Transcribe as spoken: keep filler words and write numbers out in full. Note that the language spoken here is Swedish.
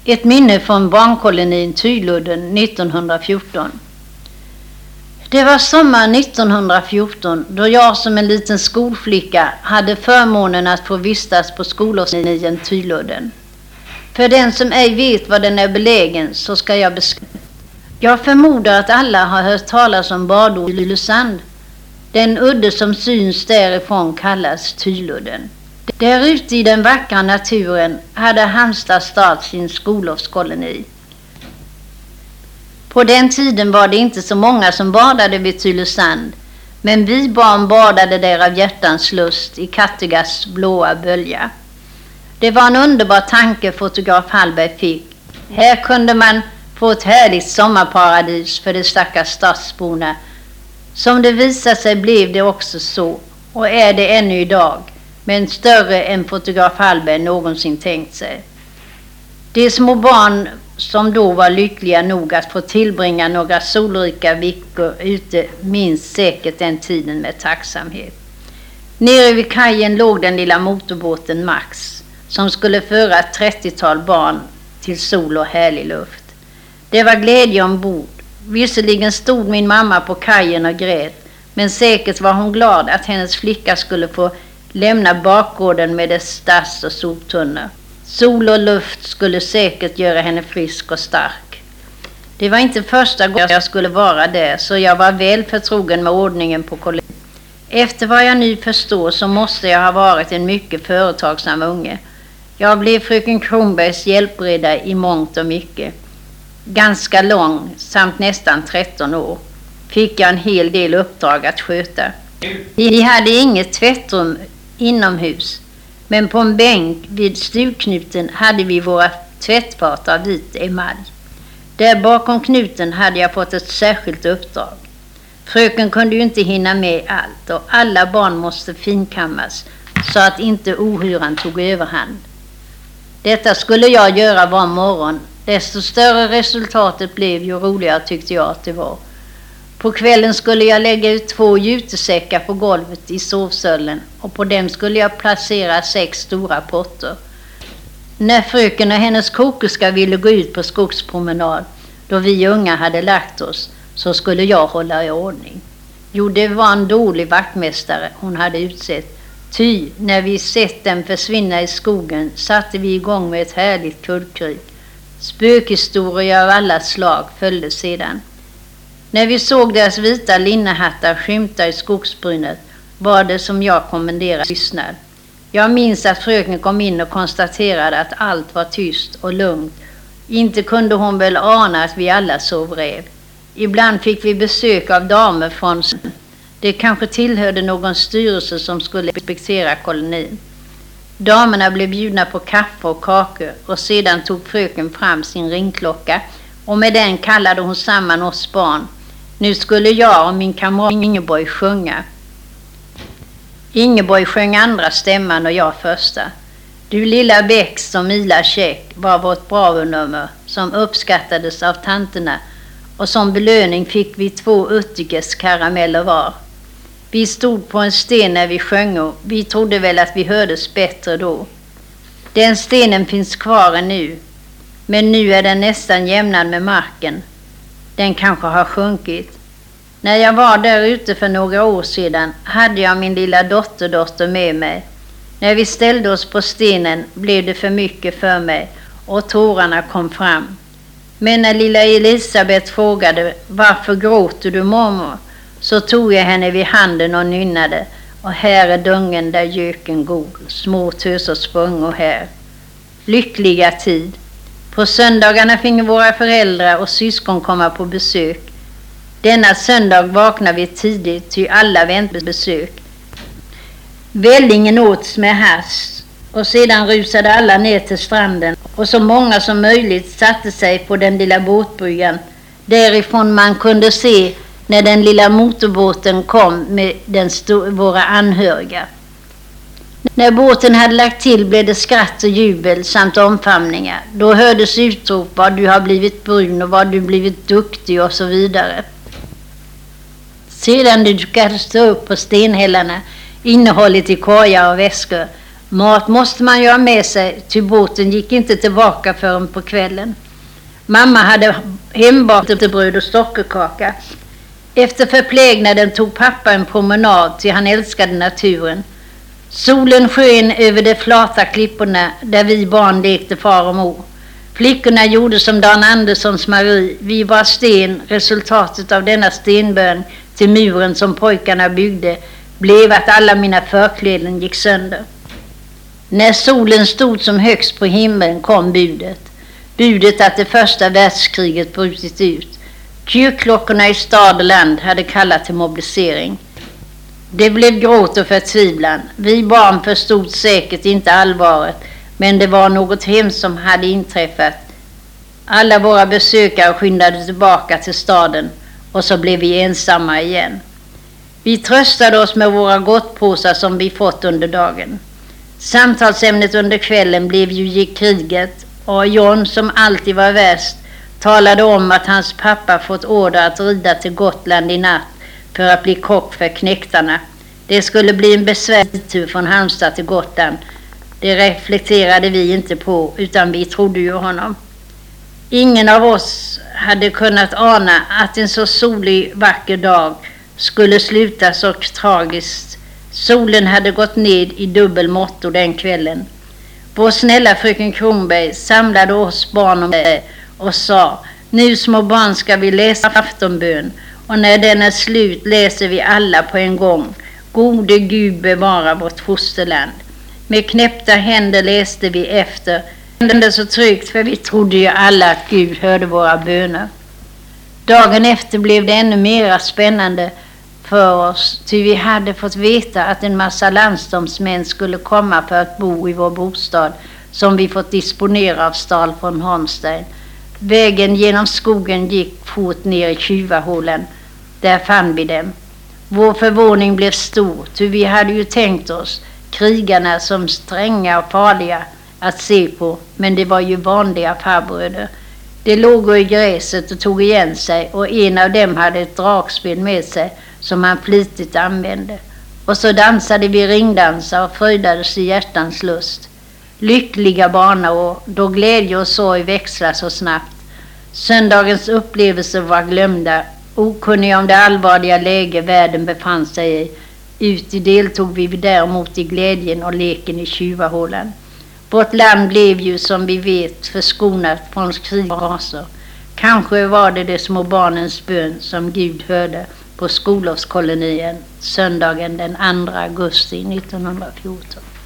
Ett minne från barnkolonin Tyludden nittonhundrafjorton. Det var sommar nittonhundrafjorton då jag som en liten skolflicka hade förmånen att få vistas på skolkolonien Tyludden. För den som ej vet var den är belägen så ska jag beskriva. Jag förmodar att alla har hört talas om badort Tylösand. Den udde som syns därifrån kallas Tyludden. Där ute i den vackra naturen hade Halmstad stad sin skollovskoloni. På den tiden var det inte så många som badade vid Tylösand, men vi barn badade där av hjärtans lust i Kattegatts blåa bölja. Det var en underbar tanke fotograf Hallberg fick. Här kunde man få ett härligt sommarparadis för de stackars stadsborna. Som det visade sig blev det också så, och är det ännu idag, men större än fotograf Hallberg någonsin tänkt sig. De små barn som då var lyckliga nog att få tillbringa några solrika veckor ute minst säkert den tiden med tacksamhet. Nere vid kajen låg den lilla motorbåten Max som skulle föra ett trettiotal barn till sol och härlig luft. Det var glädje ombord. Visserligen stod min mamma på kajen och grät, men säkert var hon glad att hennes flicka skulle få lämna bakgården med dess stass och soptunnor. Sol och luft skulle säkert göra henne frisk och stark. Det var inte första gången jag skulle vara där, så jag var väl förtrogen med ordningen på kolonien. Efter vad jag nu förstår så måste jag ha varit en mycket företagsam unge. Jag blev fröken Kronbergs hjälpreda i mångt och mycket. Ganska lång samt nästan tretton år fick jag en hel del uppdrag att sköta. Vi hade inget tvättrum inomhus, men på en bänk vid stugknuten hade vi våra tvättfat av vit emalj. Där bakom knuten hade jag fått ett särskilt uppdrag. Fröken kunde ju inte hinna med allt och alla barn måste finkammas så att inte ohyran tog överhand. Detta skulle jag göra var morgon. Desto större resultatet blev, ju roligare tyckte jag att det var. På kvällen skulle jag lägga ut två jutesäckar på golvet i sovsöllen och på dem skulle jag placera sex stora potter. När fröken och hennes kokerska ville gå ut på skogspromenad, då vi unga hade lagt oss, så skulle jag hålla i ordning. Jo, det var en dålig vaktmästare hon hade utsett. Ty, när vi sett dem försvinna i skogen satte vi igång med ett härligt kullkrig. Spökhistorier av alla slag följde sedan. När vi såg deras vita linnehattar skymta i skogsbrynet var det som jag kommenderade tystnad. Jag minns att fröken kom in och konstaterade att allt var tyst och lugnt. Inte kunde hon väl ana att vi alla sov räv. Ibland fick vi besök av damer från... Det kanske tillhörde någon styrelse som skulle inspektera kolonin. Damerna blev bjudna på kaffe och kakor och sedan tog fröken fram sin ringklocka och med den kallade hon samman oss barn. Nu skulle jag och min kamrat Ingeborg sjunga. Ingeborg sjöng andra stämman och jag första. Du lilla bäck som Mila käck var vårt bravo-nummer som uppskattades av tanterna och som belöning fick vi två uttikes karameller var. Vi stod på en sten när vi sjöng och vi trodde väl att vi hördes bättre då. Den stenen finns kvar ännu, men nu är den nästan jämnad med marken. Den kanske har sjunkit. När jag var där ute för några år sedan hade jag min lilla dotterdotter med mig. När vi ställde oss på stenen blev det för mycket för mig och tårarna kom fram. Men när lilla Elisabeth frågade varför gråter du mormor, så tog jag henne vid handen och nynnade. Och här är dungen där göken god, små tös och sprung och här. Lyckliga tid. På söndagarna finge våra föräldrar och syskon komma på besök. Denna söndag vaknade vi tidigt, ty alla väntade besök. Vällingen åts med hast och sedan rusade alla ner till stranden och så många som möjligt satte sig på den lilla båtbryggan. Därifrån man kunde se när den lilla motorbåten kom med den sto- våra anhöriga. När båten hade lagt till blev det skratt och jubel samt omfamningar. Då hördes utrop vad du har blivit brun och vad du blivit duktig och så vidare. Sedan dukades det upp på stenhällarna innehållet i korgar och väskor Mat måste man ju ha med sig, ty båten gick inte tillbaka förrän på kvällen. Mamma hade hembakat bröd och sockerkaka. Efter förplägnaden tog pappa en promenad, till han älskade naturen. Solen sken över de flata klipporna där vi barn lekte far och mor. Flickorna gjorde som Dan Anderssons Marie. Vi var sten. Resultatet av denna stenbön till muren som pojkarna byggde blev att alla mina förkläden gick sönder. När solen stod som högst på himlen kom budet. Budet att det första världskriget brutit ut. Kyrkklockorna i stad och land hade kallat till mobilisering. Det blev gråt och förtvivlan. Vi barn förstod säkert inte allvaret, men det var något hemskt som hade inträffat. Alla våra besökare skyndade tillbaka till staden och så blev vi ensamma igen. Vi tröstade oss med våra gottpåsar som vi fått under dagen. Samtalsämnet under kvällen blev ju kriget, och John, som alltid var värst, talade om att hans pappa fått order att rida till Gotland i natt för att bli kock för knäktarna. Det skulle bli en besvärlig tur från Halmstad till Gotland. Det reflekterade vi inte på, utan vi trodde ju honom. Ingen av oss hade kunnat ana att en så solig, vacker dag skulle sluta så tragiskt. Solen hade gått ned i dubbel motto den kvällen. Vår snälla fröken Kronberg samlade oss barn om det och sa: nu små barn ska vi läsa aftonbön, och när den är slut läser vi alla på en gång. Gode Gud bevara vårt fosterland. Med knäppta händer läste vi efter. Det var så tryggt, för vi trodde ju alla att Gud hörde våra böner. Dagen efter blev det ännu mer spännande för oss, ty vi hade fått veta att en massa landstormsmän skulle komma för att bo i vår bostad som vi fått disponera av Stal från Holmstein. Vägen genom skogen gick fort ner i Tjuvahålen. Där fann vi dem. Vår förvåning blev stor, ty vi hade ju tänkt oss krigarna som stränga och farliga att se på, men det var ju vanliga farbröder. De låg i gräset och tog igen sig, och en av dem hade ett dragspel med sig som han flitigt använde. Och så dansade vi ringdansar och fröjdades i hjärtans lust. Lyckliga barnaår, då glädje och sorg växlar så snabbt. Söndagens upplevelser var glömda, okunniga om det allvarliga läge världen befann sig i. Uti deltog vi däremot i glädjen och leken i Tjuvahålan. Vårt land blev ju, som vi vet, förskonat från krig och raser. Kanske var det de små barnens bön som Gud hörde på Skolovskolonien söndagen den andra augusti nittonhundrafjorton.